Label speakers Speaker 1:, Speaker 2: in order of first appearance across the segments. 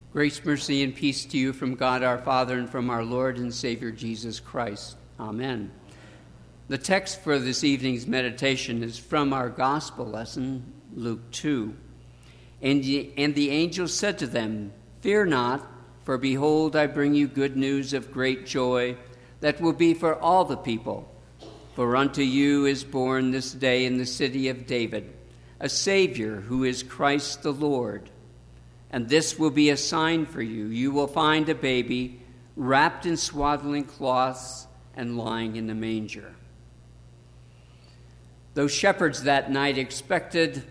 Speaker 1: Grace, mercy, and peace to you from God our Father and from our Lord and Savior Jesus Christ. Amen. The text for this evening's meditation is from our gospel lesson, Luke 2. And the angel said to them, "Fear not, for behold, I bring you good news of great joy that will be for all the people. For unto you is born this day in the city of David a Savior who is Christ the Lord. And this will be a sign for you. You will find a baby wrapped in swaddling cloths and lying in a manger." Those shepherds that night expected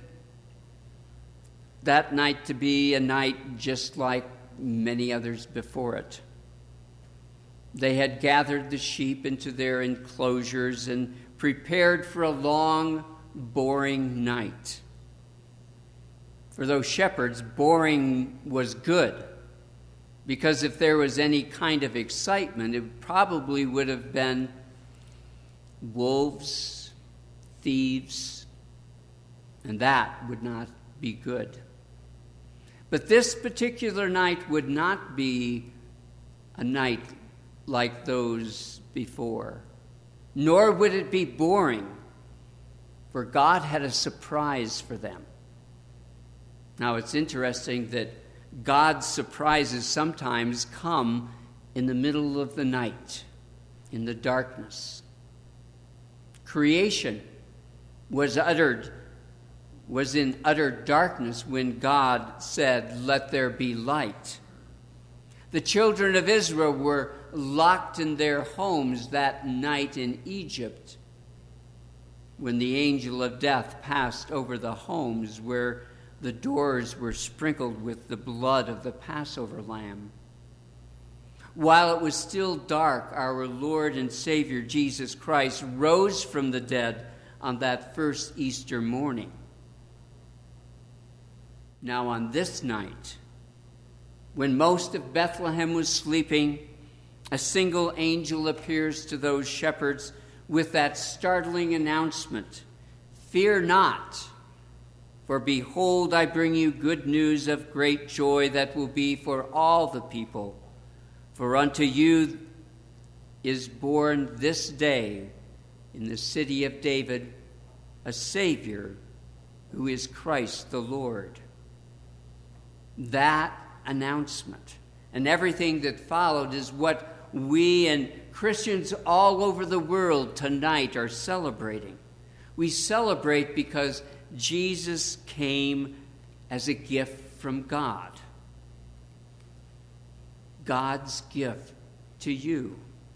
Speaker 1: that night to be a night just like many others before it. They had gathered the sheep into their enclosures and prepared for a long, boring night. For those shepherds, boring was good, because if there was any kind of excitement, it probably would have been wolves, thieves, and that would not be good. But this particular night would not be a night like those before, nor would it be boring, for God had a surprise for them. Now, it's interesting that God's surprises sometimes come in the middle of the night, in the darkness. Creation was in utter darkness when God said, "Let there be light." The children of Israel were locked in their homes that night in Egypt when the angel of death passed over the homes where the doors were sprinkled with the blood of the Passover lamb. While it was still dark, our Lord and Savior Jesus Christ rose from the dead on that first Easter morning. Now on this night, when most of Bethlehem was sleeping, a single angel appears to those shepherds with that startling announcement, "Fear not, for behold, I bring you good news of great joy that will be for all the people. For unto you is born this day in the city of David a Savior who is Christ the Lord." That announcement and everything that followed is what we and Christians all over the world tonight are celebrating. We celebrate because Jesus came as a gift from God. God's gift to you.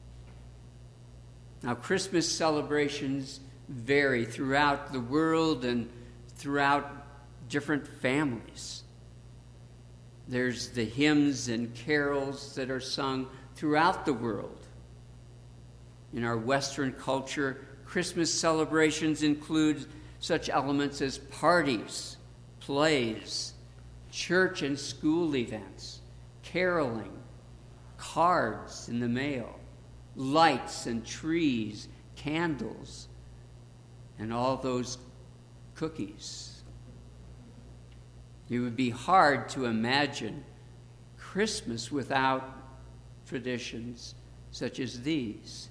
Speaker 1: Now, Christmas celebrations vary throughout the world and throughout different families. There's the hymns and carols that are sung throughout the world. In our Western culture, Christmas celebrations include such elements as parties, plays, church and school events, caroling, cards in the mail, lights and trees, candles, and all those cookies. It would be hard to imagine Christmas without traditions such as these.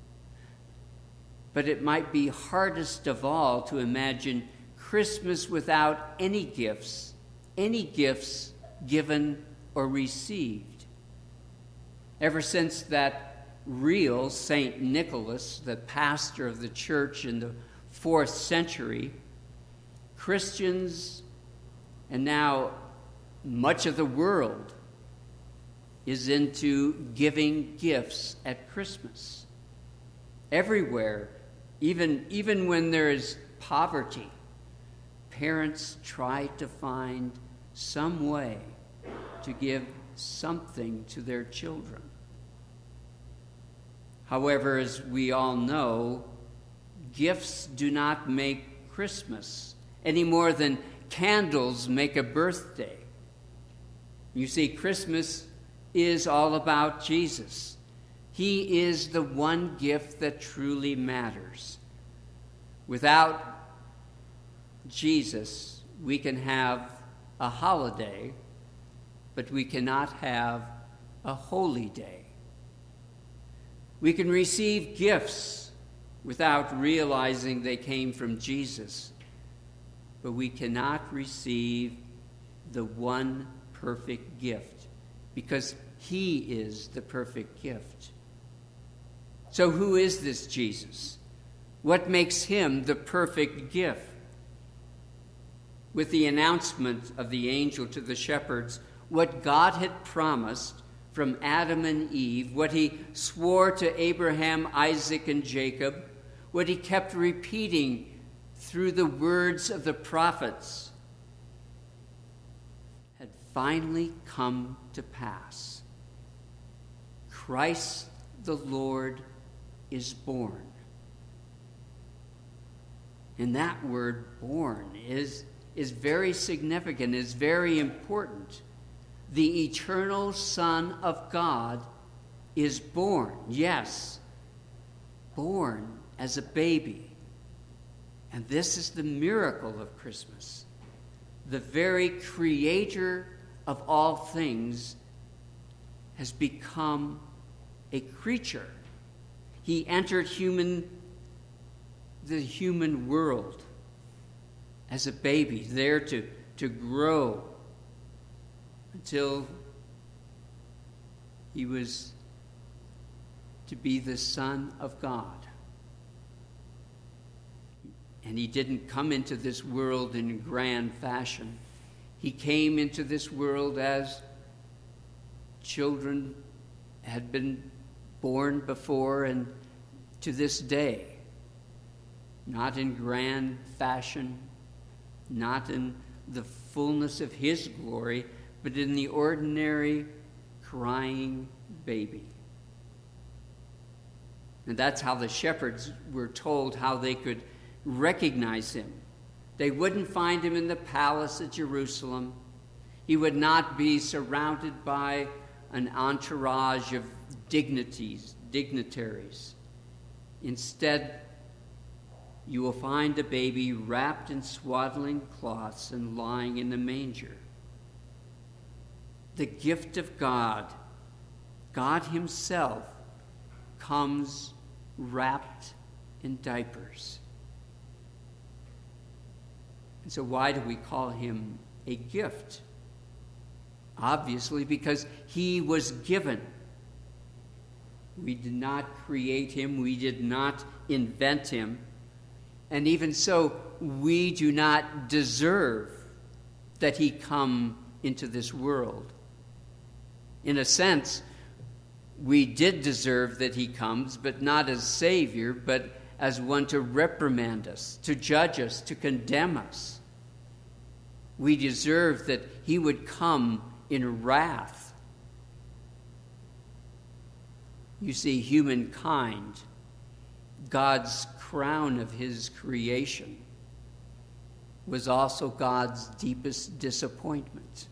Speaker 1: But it might be hardest of all to imagine Christmas without any gifts given or received. Ever since that real St. Nicholas, the pastor of the church in the 4th century, Christians, and now much of the world, is into giving gifts at Christmas. Everywhere, even when there is poverty, parents try to find some way to give something to their children. However, as we all know, gifts do not make Christmas any more than candles make a birthday. You see, Christmas is all about Jesus. He is the one gift that truly matters. Without Jesus, we can have a holiday, but we cannot have a holy day. We can receive gifts without realizing they came from Jesus, but we cannot receive the one perfect gift because he is the perfect gift. So who is this Jesus? What makes him the perfect gift? With the announcement of the angel to the shepherds, what God had promised from Adam and Eve, what he swore to Abraham, Isaac, and Jacob, what he kept repeating through the words of the prophets, had finally come to pass. Christ the Lord is born. And that word born is very significant, is very important. The eternal Son of God is born. Yes, born as a baby. And this is the miracle of Christmas. The very creator of all things has become a creature. He entered the human world as a baby, there to grow until he was to be the Son of God. And he didn't come into this world in grand fashion. He came into this world as children had been born before and to this day. Not in grand fashion, not in the fullness of his glory, but in the ordinary crying baby. And that's how the shepherds were told how they could recognize him. They wouldn't find him in the palace at Jerusalem. He would not be surrounded by an entourage of dignitaries. Instead, you will find a baby wrapped in swaddling cloths and lying in a manger. The gift of God, God himself, comes wrapped in diapers. And so why do we call him a gift? Obviously, because he was given. We did not create him. We did not invent him. And even so, we do not deserve that he come into this world. In a sense, we did deserve that he comes, but not as Savior, but as one to reprimand us, to judge us, to condemn us. We deserve that he would come in wrath. You see, humankind, God's crown of his creation, was also God's deepest disappointment.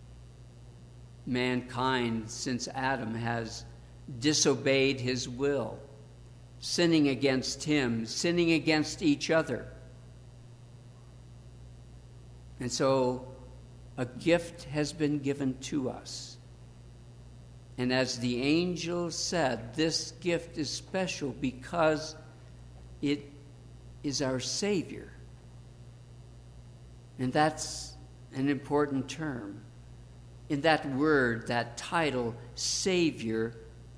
Speaker 1: Mankind, since Adam, has disobeyed his will, sinning against him, sinning against each other. And so a gift has been given to us. And as the angel said, this gift is special because it is our Savior. And that's an important term. In that word, that title, Savior,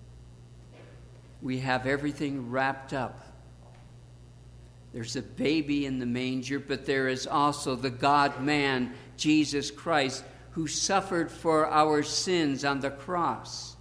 Speaker 1: we have everything wrapped up. There's a baby in the manger, but there is also the God-man, Jesus Christ, who suffered for our sins on the cross.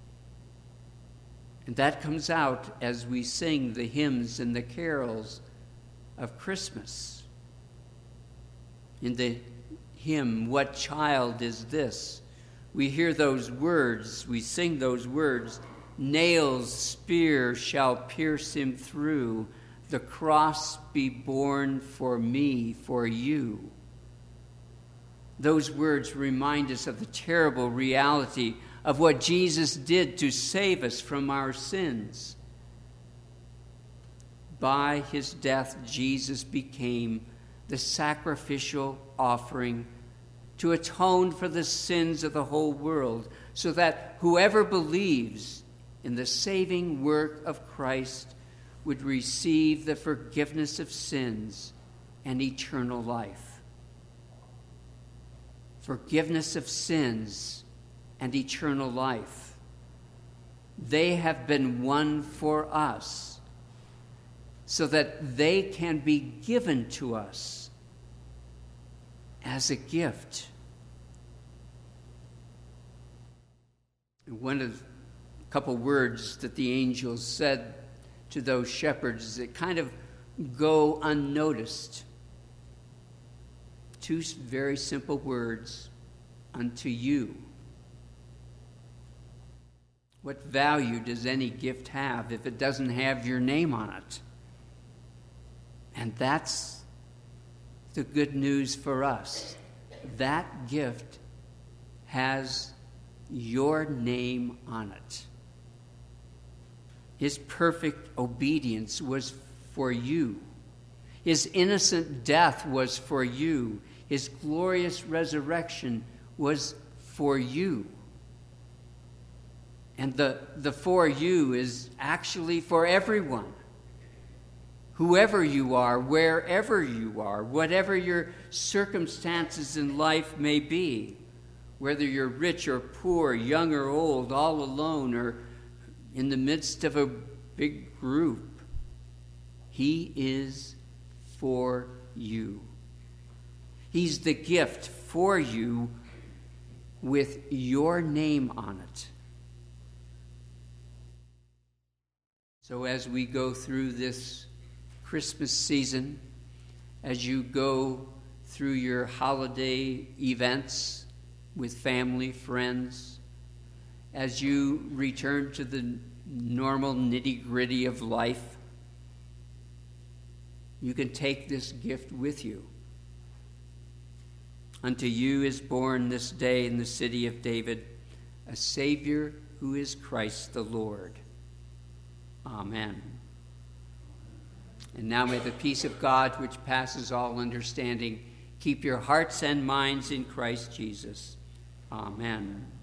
Speaker 1: And that comes out as we sing the hymns and the carols of Christmas. In the hymn, "What Child Is This?" we hear those words, we sing those words, "Nails, spear shall pierce him through, the cross be borne for me, for you." Those words remind us of the terrible reality of what Jesus did to save us from our sins. By his death, Jesus became the sacrificial offering to atone for the sins of the whole world, so that whoever believes in the saving work of Christ would receive the forgiveness of sins and eternal life. Forgiveness of sins and eternal life. They have been won for us so that they can be given to us as a gift. One of a couple words that the angels said to those shepherds that kind of go unnoticed. Two very simple words, unto you. What value does any gift have if it doesn't have your name on it? And that's the good news for us. That gift has your name on it. His perfect obedience was for you. His innocent death was for you. His glorious resurrection was for you. And the for you is actually for everyone. Whoever you are, wherever you are, whatever your circumstances in life may be, whether you're rich or poor, young or old, all alone or in the midst of a big group, he is for you. He's the gift for you with your name on it. So as we go through this Christmas season, as you go through your holiday events with family, friends, as you return to the normal nitty-gritty of life, you can take this gift with you. Unto you is born this day in the city of David a Savior who is Christ the Lord. Amen. And now may the peace of God, which passes all understanding, keep your hearts and minds in Christ Jesus. Amen.